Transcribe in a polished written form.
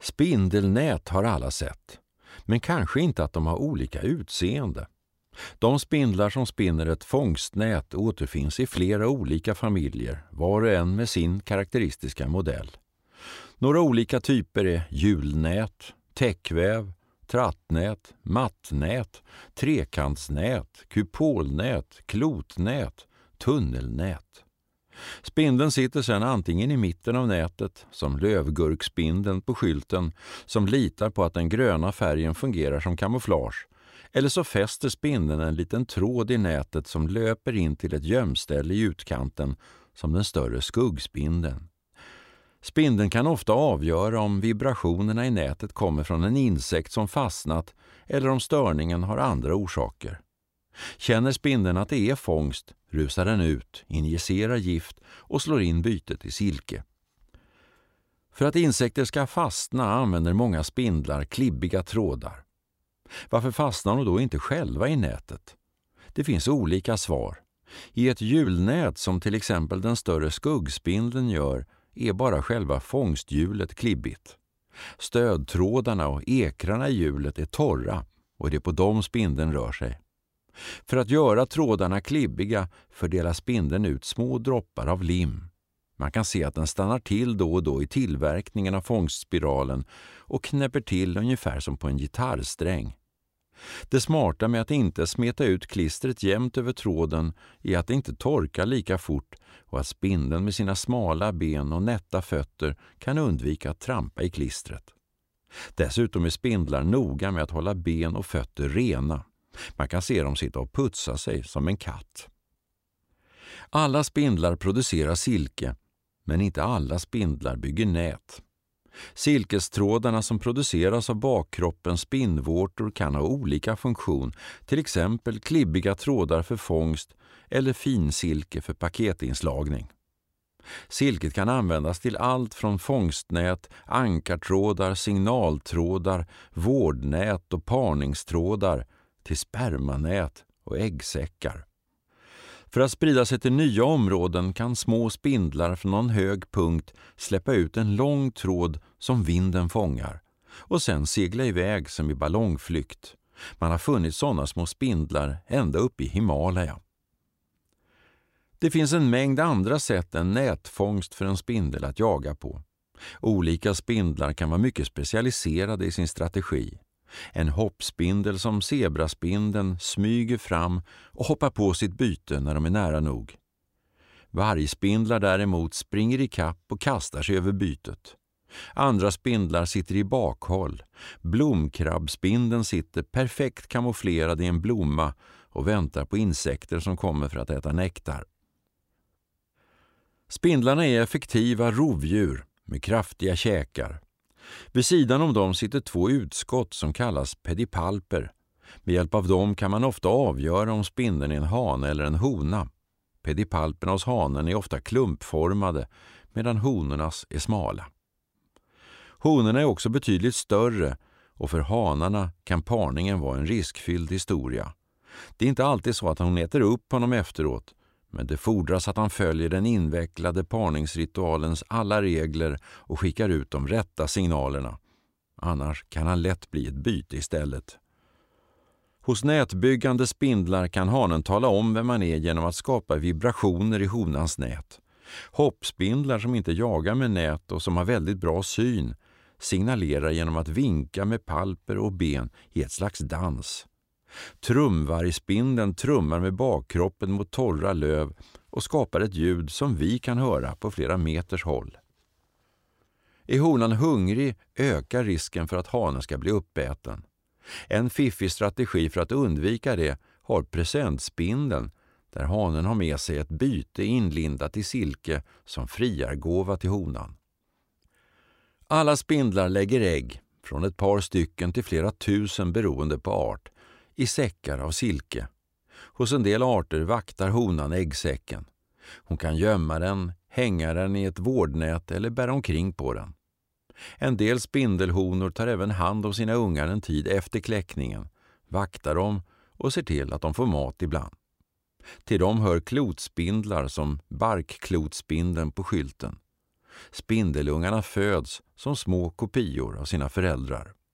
Spindelnät har alla sett, men kanske inte att de har olika utseende. De spindlar som spinner ett fångstnät återfinns i flera olika familjer, var och en med sin karaktäristiska modell. Några olika typer är hjulnät, täckväv, trattnät, mattnät, trekantsnät, kupolnät, klotnät, tunnelnät. Spindeln sitter sedan antingen i mitten av nätet, som lövgurkspindeln på skylten, som litar på att den gröna färgen fungerar som kamouflage, eller så fäster spindeln en liten tråd i nätet som löper in till ett gömställe i utkanten, som den större skuggspindeln. Spindeln kan ofta avgöra om vibrationerna i nätet kommer från en insekt som fastnat eller om störningen har andra orsaker. Känner spindeln att det är fångst, rusar den ut, injicerar gift och slår in bytet i silke. För att insekter ska fastna använder många spindlar klibbiga trådar. Varför fastnar de då inte själva i nätet? Det finns olika svar. I ett hjulnät som till exempel den större skuggspindeln gör är bara själva fångsthjulet klibbigt. Stödtrådarna och ekrarna i hjulet är torra och det är på dem spindeln rör sig. För att göra trådarna klibbiga fördelar spindeln ut små droppar av lim. Man kan se att den stannar till då och då i tillverkningen av fångstspiralen och knäpper till ungefär som på en gitarrsträng. Det smarta med att inte smeta ut klistret jämnt över tråden är att det inte torkar lika fort och att spindeln med sina smala ben och nätta fötter kan undvika att trampa i klistret. Dessutom är spindlar noga med att hålla ben och fötter rena. Man kan se dem sitta och putsa sig som en katt. Alla spindlar producerar silke, men inte alla spindlar bygger nät. Silkestrådarna som produceras av bakkroppens spinnvårtor kan ha olika funktion, till exempel klibbiga trådar för fångst eller finsilke för paketinslagning. Silket kan användas till allt från fångstnät, ankartrådar, signaltrådar, vårdnät och parningstrådar till spermanät och äggsäckar. För att sprida sig till nya områden kan små spindlar från någon hög punkt släppa ut en lång tråd som vinden fångar och sen segla iväg som i ballongflykt. Man har funnit sådana små spindlar ända upp i Himalaya. Det finns en mängd andra sätt än nätfångst för en spindel att jaga på. Olika spindlar kan vara mycket specialiserade i sin strategi. En hoppspindel som zebraspindeln smyger fram och hoppar på sitt byte när de är nära nog. Vargspindlar däremot springer i kapp och kastar sig över bytet. Andra spindlar sitter i bakhåll. Blomkrabbspindeln sitter perfekt kamouflerad i en blomma och väntar på insekter som kommer för att äta nektar. Spindlarna är effektiva rovdjur med kraftiga käkar. Vid sidan om dem sitter två utskott som kallas pedipalper. Med hjälp av dem kan man ofta avgöra om spindeln är en hane eller en hona. Pedipalperna hos hanen är ofta klumpformade medan honornas är smala. Honorna är också betydligt större och för hanarna kan parningen vara en riskfylld historia. Det är inte alltid så att hon äter upp honom efteråt, men det fordras att han följer den invecklade parningsritualens alla regler och skickar ut de rätta signalerna. Annars kan han lätt bli ett byte istället. Hos nätbyggande spindlar kan hanen tala om vem man är genom att skapa vibrationer i honans nät. Hoppspindlar som inte jagar med nät och som har väldigt bra syn signalerar genom att vinka med palper och ben i ett slags dans. Trumvargspindeln trummar med bakkroppen mot torra löv och skapar ett ljud som vi kan höra på flera meters håll. Är honan hungrig ökar risken för att hanen ska bli uppäten. En fiffig strategi för att undvika det har presentspindeln, där hanen har med sig ett byte inlindat i silke som friargåva till honan. Alla spindlar lägger ägg, från ett par stycken till flera tusen beroende på art, i säckar av silke. Hos en del arter vaktar honan äggsäcken. Hon kan gömma den, hänga den i ett vårdnät eller bära omkring på den. En del spindelhonor tar även hand om sina ungar en tid efter kläckningen, vaktar dem och ser till att de får mat ibland. Till dem hör klotspindlar som barkklotspindeln på skylten. Spindelungarna föds som små kopior av sina föräldrar.